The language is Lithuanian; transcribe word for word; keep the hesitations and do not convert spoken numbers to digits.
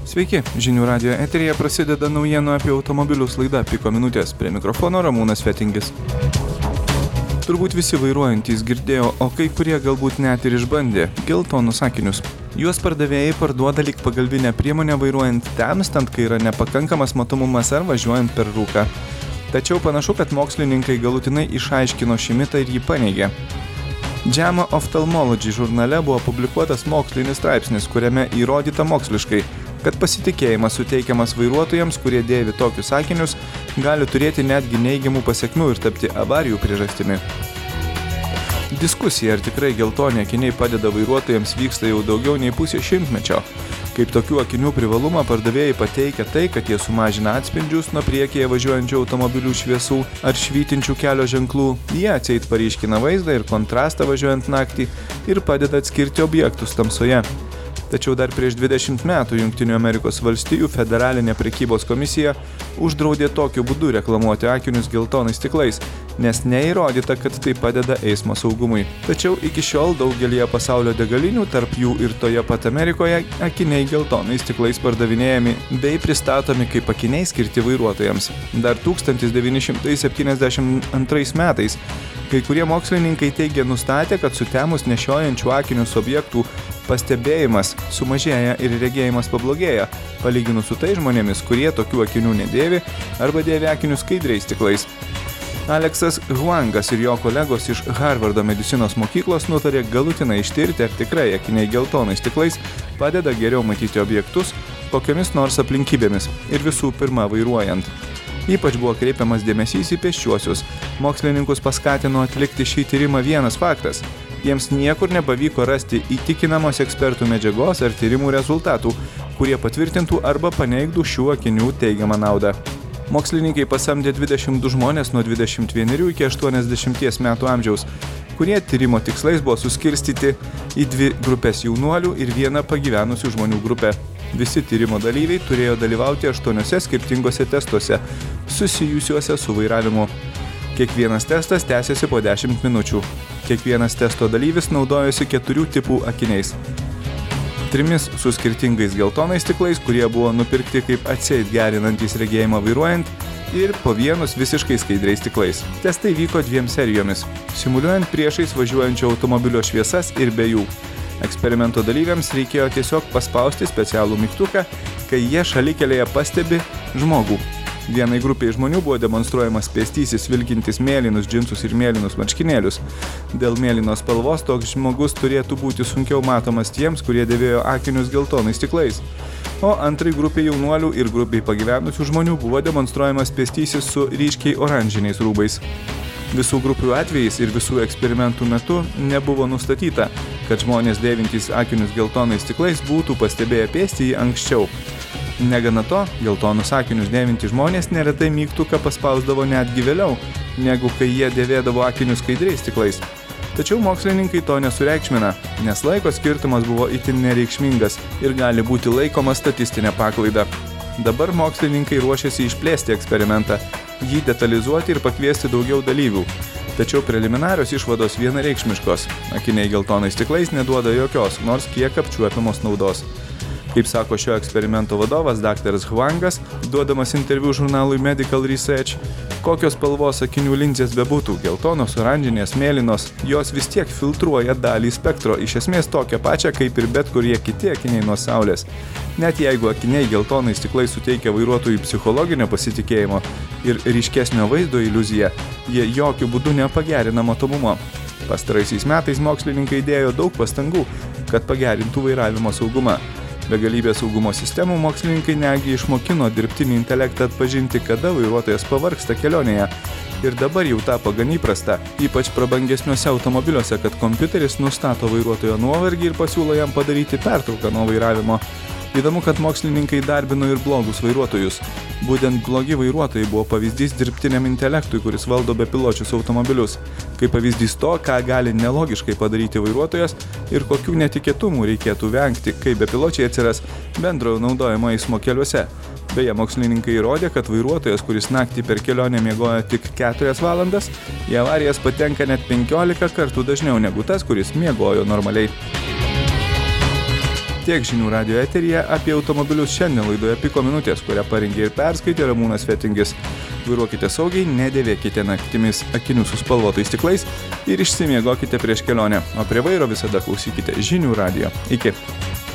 Sveiki, žinių radijo eteryje prasideda naujienų apie automobilius laida Piko minutės. Prie mikrofono Ramūnas Fetingis. Turbūt visi vairuojantys girdėjo, o kai kurie galbūt net ir išbandė geltonus akinius. Juos pardavėjai parduoda lyg pagalbinę priemonę vairuojant temstant, kai yra nepakankamas matomumas ar važiuojant per rūką. Tačiau panašu, kad mokslininkai galutinai išaiškino šį mitą ir jį paneigė. JAMA Ophthalmology žurnale buvo publikuotas mokslinis straipsnis, kuriame įrodyta moksliškai, kad pasitikėjimas suteikiamas vairuotojams, kurie dėvi tokius akinius, gali turėti netgi neigiamų pasekmių ir tapti avarijų priežastimi. Diskusija, ar tikrai geltoni akiniai padeda vairuotojams, vyksta jau daugiau nei pusė šimtmečio. Kaip tokių akinių privalumą pardavėjai pateikia tai, kad jie sumažina atspindžius nuo priekyje važiuojančių automobilių šviesų ar švytinčių kelio ženklų, jie atseit paryškina vaizdą ir kontrastą važiuojant naktį ir padeda atskirti objektus tamsoje. Tačiau dar prieš dvidešimt metų Jungtinių Amerikos valstijų federalinė prekybos komisija uždraudė tokiu būdu reklamuoti akinius geltonais stiklais, nes neįrodyta, kad tai padeda eismo saugumui. Tačiau iki šiol daugelyje pasaulio degalinių, tarp jų ir toje pat Amerikoje, akiniai geltonais stiklais pardavinėjami bei pristatomi kaip akiniai skirti vairuotojams. Dar tūkstantis devyni šimtai septyniasdešimt antrais metais kai kurie mokslininkai teigia nustatę, kad sutemus nešiojančių akinius objektų pastebėjimas sumažėja ir regėjimas pablogėja, palyginus su tai žmonėmis, kurie tokių akinių nedėvi arba dėvi akinius skaidriais stiklais. Aleksas Huangas ir jo kolegos iš Harvardo medicinos mokyklos nutarė galutinai ištirti, ar tikrai akiniai geltonais stiklais padeda geriau matyti objektus kokiomis nors aplinkybėmis ir visų pirma vairuojant. Ypač buvo kreipiamas dėmesys į pėsčiuosius. Mokslininkus paskatino atlikti šį tyrimą vienas faktas. Jiems niekur nepavyko rasti įtikinamos ekspertų medžiagos ar tyrimų rezultatų, kurie patvirtintų arba paneigtų šių akinių teigiamą naudą. Mokslininkai pasamdė dvidešimt du žmonės nuo dvidešimt vienerių iki aštuoniasdešimties metų amžiaus, kurie tyrimo tikslais buvo suskirstyti į dvi grupės jaunuolių ir vieną pagyvenusių žmonių grupę. Visi tyrimo dalyviai turėjo dalyvauti aštuoniuose skirtingose testuose, susijusiuose su vairavimu. Kiekvienas testas tęsėsi po dešimt minučių. Kiekvienas testo dalyvis naudojosi keturių tipų akiniais. Trimis su skirtingais geltonais stiklais, kurie buvo nupirkti kaip atseit gerinantys regėjimą vairuojant, ir po vienus visiškai skaidriais stiklais. Testai vyko dviem serijomis, simuliuojant priešais važiuojančio automobilio šviesas ir be jų. Eksperimento dalyviams reikėjo tiesiog paspausti specialų mygtuką, kai jie šalikelėje pastebi žmogų. Vienai grupiai žmonių buvo demonstruojamas pėstysis vilkintis mėlynus džinsus ir mėlynus marškinėlius. Dėl mėlynos spalvos toks žmogus turėtų būti sunkiau matomas tiems, kurie dėvėjo akinius geltonais stiklais. O antrai grupiai jaunuolių ir grupiai pagyvenusių žmonių buvo demonstruojamas pėstysis su ryškiai oranžiniais rūbais. Visų grupių atvejais ir visų eksperimentų metu nebuvo nustatyta, kad žmonės dėvintys akinius geltonais stiklais būtų pastebėję pėstįjį anksčiau. Negana to, geltonus akinius dėvintys žmonės neretai mygtuką paspausdavo netgi vėliau, negu kai jie dėvėdavo akinius skaidriais stiklais. Tačiau mokslininkai to nesureikšmina, nes laiko skirtumas buvo itin nereikšmingas ir gali būti laikomas statistinė paklaida. Dabar mokslininkai ruošiasi išplėsti eksperimentą, jį detalizuoti ir pakviesti daugiau dalyvių. Tačiau preliminarios išvados vienareikšmiškos. Akiniai geltonais stiklais neduoda jokios, nors kiek apčiuopiamos naudos. Kaip sako šio eksperimento vadovas daktaras Huangas, duodamas interviu žurnalui Medical Research, kokios spalvos akinių linzės bebūtų, geltonos, oranžinės, mėlynos, jos vis tiek filtruoja dalį spektro, iš esmės tokią pačią kaip ir bet kurie kiti akiniai nuo saulės. Net jeigu akiniai geltonais stiklais suteikia vairuotojui psichologinio pasitikėjimo ir ryškesnio vaizdo iliuziją, jie jokių būdų nepagerina matomumo. Pastaraisiais metais mokslininkai dėjo daug pastangų, kad pagerintų vairavimo saugumą. Begalybės saugumo sistemų mokslininkai netgi išmokino dirbtinį intelektą atpažinti, kada vairuotojas pavargsta kelionėje. Ir dabar jau tapo gan įprasta, ypač prabangesniuose automobiliuose, kad kompiuteris nustato vairuotojo nuovargį ir pasiūlo jam padaryti pertrauką nuo vairavimo. Įdomu, kad mokslininkai darbino ir blogus vairuotojus. Būtent blogi vairuotojai buvo pavyzdys dirbtiniam intelektui, kuris valdo bepiločius automobilius. Kaip pavyzdys to, ką gali nelogiškai padaryti vairuotojas ir kokių netikėtumų reikėtų vengti, kai bepiločiai atsiras bendrojo naudojimo eismo keliuose. Beje, mokslininkai įrodė, kad vairuotojas, kuris naktį per kelionę miegojo tik keturias valandas, į avarijas patenka net penkiolika kartų dažniau negu tas, kuris miegojo normaliai. tiek žinių radijo eteryje apie automobilius šiandien laidoje Piko minutės, kurią parengė ir perskaitė Ramūnas Fetingis. Vairuokite saugiai, nedėvėkite naktimis akinių su spalvotais stiklais ir išsimiegokite prieš kelionę, o prie vairo visada klausykite žinių radijo. Iki.